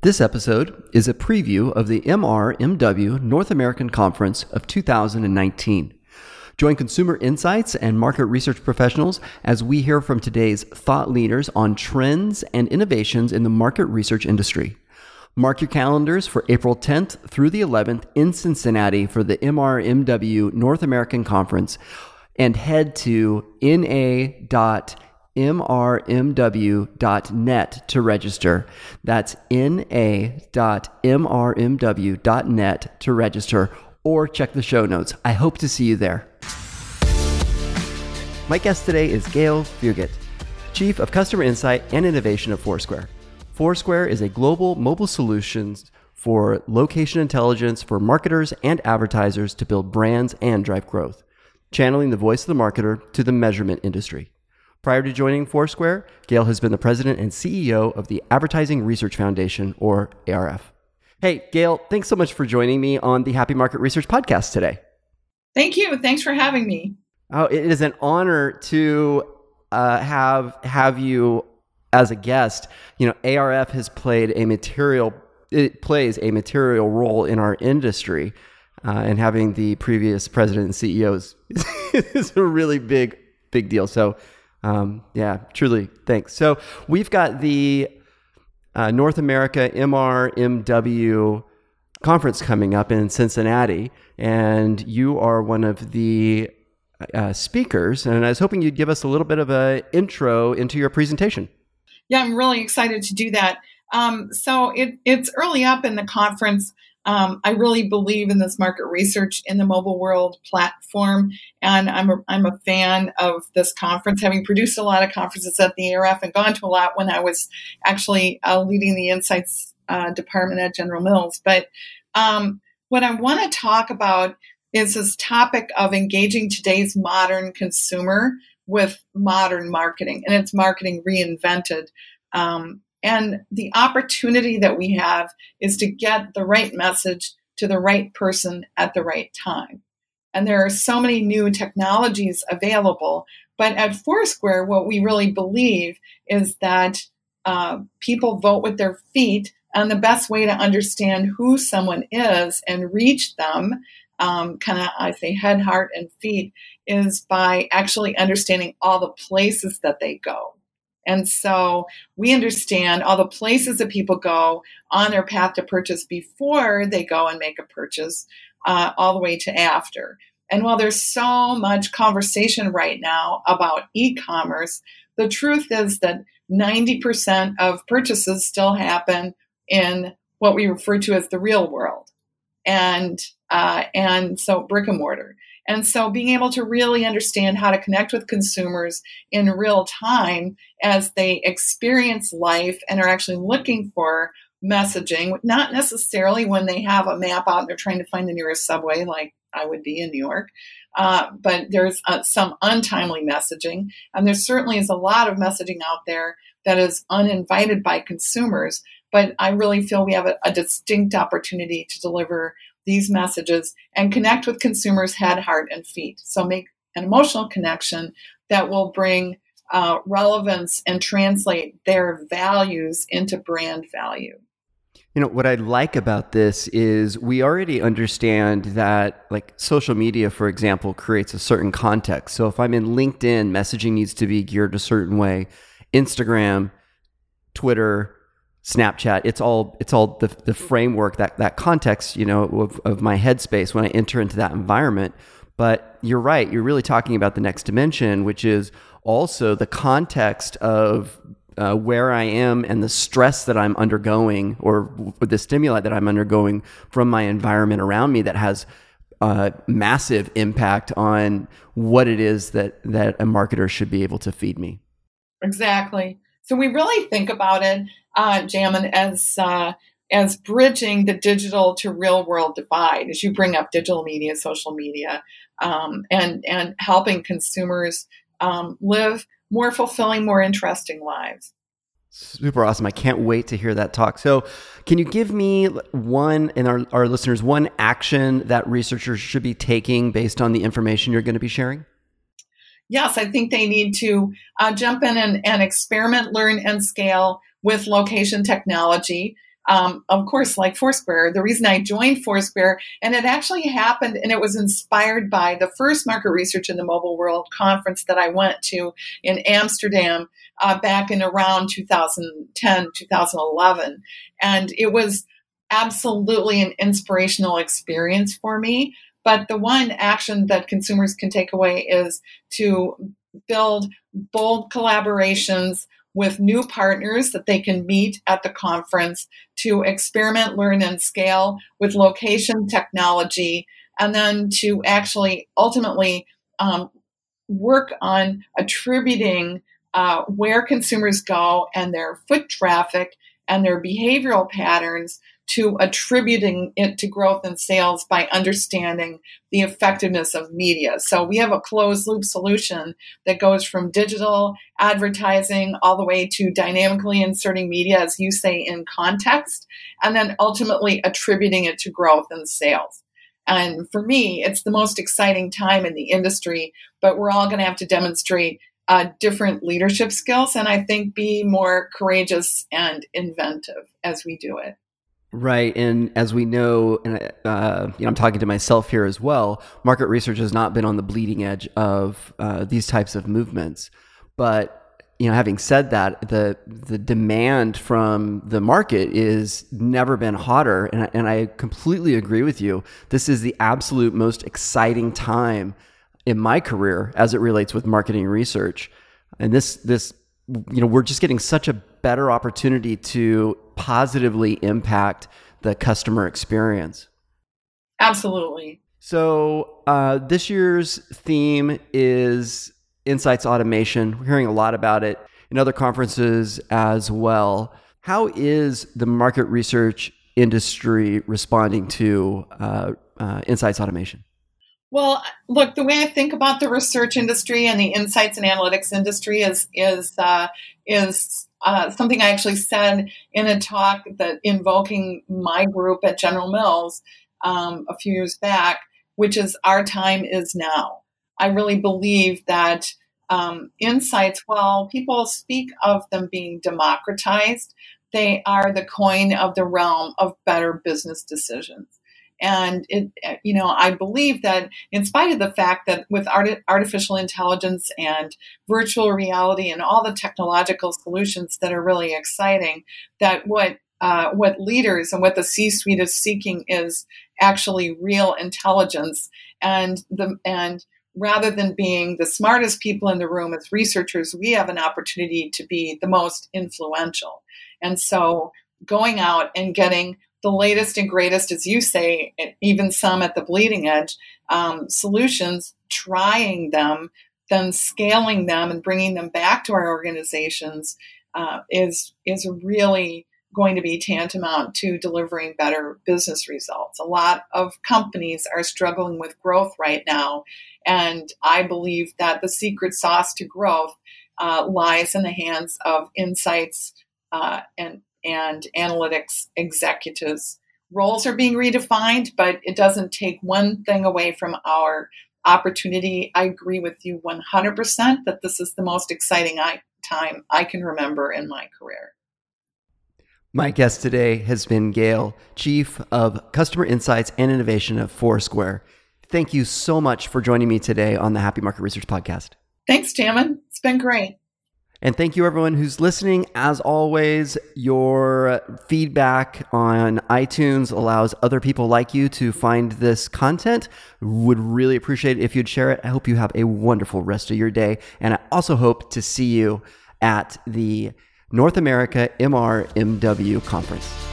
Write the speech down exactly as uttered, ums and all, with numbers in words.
This episode is a preview of the M R M W North American Conference of two thousand nineteen. Join consumer insights and market research professionals as we hear from today's thought leaders on trends and innovations in the market research industry. Mark your calendars for April tenth through the eleventh in Cincinnati for the M R M W North American Conference, and head to N A dot M R M W dot net to register. That's N A dot M R M W dot net to register, or check the show notes. I hope to see you there. My guest today is Gail Fugit, Chief of Customer Insight and Innovation at Foursquare. Foursquare is a global mobile solutions for location intelligence for marketers and advertisers to build brands and drive growth, channeling the voice of the marketer to the measurement industry. Prior to joining Foursquare, Gail has been the president and C E O of the Advertising Research Foundation, or A R F. Hey, Gail, thanks so much for joining me on the Happy Market Research podcast today. Thank you. Thanks for having me. Oh, it is an honor to uh, have have you as a guest. You know, A R F has played a material, it plays a material role in our industry, uh, and having the previous president and C E Os is a really big, big deal. So, Um, yeah, truly, thanks. So we've got the uh, North America M R M W conference coming up in Cincinnati, and you are one of the uh, speakers, and I was hoping you'd give us a little bit of an intro into your presentation. Yeah, I'm really excited to do that. Um, so it, it's early up in the conference. Um, I really believe in this market research in the mobile world platform, and I'm a, I'm a fan of this conference, having produced a lot of conferences at the A R F and gone to a lot when I was actually uh, leading the insights uh, department at General Mills. But um, what I want to talk about is this topic of engaging today's modern consumer with modern marketing, and it's marketing reinvented. Um, And the opportunity that we have is to get the right message to the right person at the right time. And there are so many new technologies available. But at Foursquare, what we really believe is that uh, people vote with their feet. And the best way to understand who someone is and reach them, um, kind of, I say, head, heart, and feet, is by actually understanding all the places that they go. And so we understand all the places that people go on their path to purchase before they go and make a purchase, uh, all the way to after. And while there's so much conversation right now about e-commerce, the truth is that ninety percent of purchases still happen in what we refer to as the real world. And, uh, and so brick and mortar. And so being able to really understand how to connect with consumers in real time as they experience life and are actually looking for messaging, not necessarily when they have a map out and they're trying to find the nearest subway, like I would be in New York, uh, but there's uh, some untimely messaging. And there certainly is a lot of messaging out there that is uninvited by consumers. But I really feel we have a, a distinct opportunity to deliver these messages and connect with consumers' head, heart, and feet. So make an emotional connection that will bring uh, relevance and translate their values into brand value. You know, what I like about this is we already understand that, like, social media, for example, creates a certain context. So if I'm in LinkedIn, messaging needs to be geared a certain way. Instagram, Twitter, Snapchat, it's all it's all the the framework, that that context, you know, of, of my headspace when I enter into that environment. But you're right, you're really talking about the next dimension, which is also the context of uh, where I am and the stress that I'm undergoing, or the stimuli that I'm undergoing from my environment around me, that has a massive impact on what it is that that a marketer should be able to feed me. Exactly. So we really think about it, uh, Jamin, as uh, as bridging the digital to real world divide, as you bring up digital media, social media, um, and and helping consumers um, live more fulfilling, more interesting lives. Super awesome. I can't wait to hear that talk. So can you give me one, and our, our listeners, one action that researchers should be taking based on the information you're going to be sharing? Yes, I think they need to uh, jump in and, and experiment, learn, and scale with location technology. um, of course, like Foursquare. The reason I joined Foursquare, and it actually happened, and it was inspired by the first Market Research in the Mobile World conference that I went to in Amsterdam uh, back in around two thousand ten, two thousand eleven. And it was absolutely an inspirational experience for me. But the one action that consumers can take away is to build bold collaborations with new partners that they can meet at the conference, to experiment, learn, and scale with location technology, and then to actually ultimately um, work on attributing uh, where consumers go and their foot traffic and their behavioral patterns, to attributing it to growth in sales by understanding the effectiveness of media. So we have a closed loop solution that goes from digital advertising all the way to dynamically inserting media, as you say, in context, and then ultimately attributing it to growth in sales. And for me, it's the most exciting time in the industry, but we're all going to have to demonstrate uh, different leadership skills, and I think be more courageous and inventive as we do it. Right. And as we know, and uh, you know, I'm talking to myself here as well, market research has not been on the bleeding edge of uh, these types of movements. But, you know, having said that, the the demand from the market is never been hotter. And, and I completely agree with you. This is the absolute most exciting time in my career as it relates with marketing research. And this, this, you know, we're just getting such a better opportunity to positively impact the customer experience. Absolutely. So uh, this year's theme is insights automation. We're hearing a lot about it in other conferences as well. How is the market research industry responding to uh, uh, insights automation? Well, look, the way I think about the research industry and the insights and analytics industry is is uh, is uh, something I actually said in a talk that invoking my group at General Mills um, a few years back, which is our time is now. I really believe that um, insights, while people speak of them being democratized, they are the coin of the realm of better business decisions. And, it, you know, I believe that in spite of the fact that with art- artificial intelligence and virtual reality and all the technological solutions that are really exciting, that what uh, what leaders and what the C-suite is seeking is actually real intelligence. And the and rather than being the smartest people in the room as researchers, we have an opportunity to be the most influential. And so going out and getting the latest and greatest, as you say, even some at the bleeding edge, um, solutions, trying them, then scaling them and bringing them back to our organizations uh, is is really going to be tantamount to delivering better business results. A lot of companies are struggling with growth right now, and I believe that the secret sauce to growth uh, lies in the hands of insights uh, and and analytics executives. Roles are being redefined, but it doesn't take one thing away from our opportunity. I agree with you one hundred percent that this is the most exciting I, time I can remember in my career. My guest today has been Gail, Chief of Customer Insights and Innovation of Foursquare. Thank you so much for joining me today on the Happy Market Research Podcast. Thanks, Tammin. It's been great. And thank you, everyone who's listening. As always, your feedback on iTunes allows other people like you to find this content. Would really appreciate it if you'd share it. I hope you have a wonderful rest of your day. And I also hope to see you at the North America M R M W conference.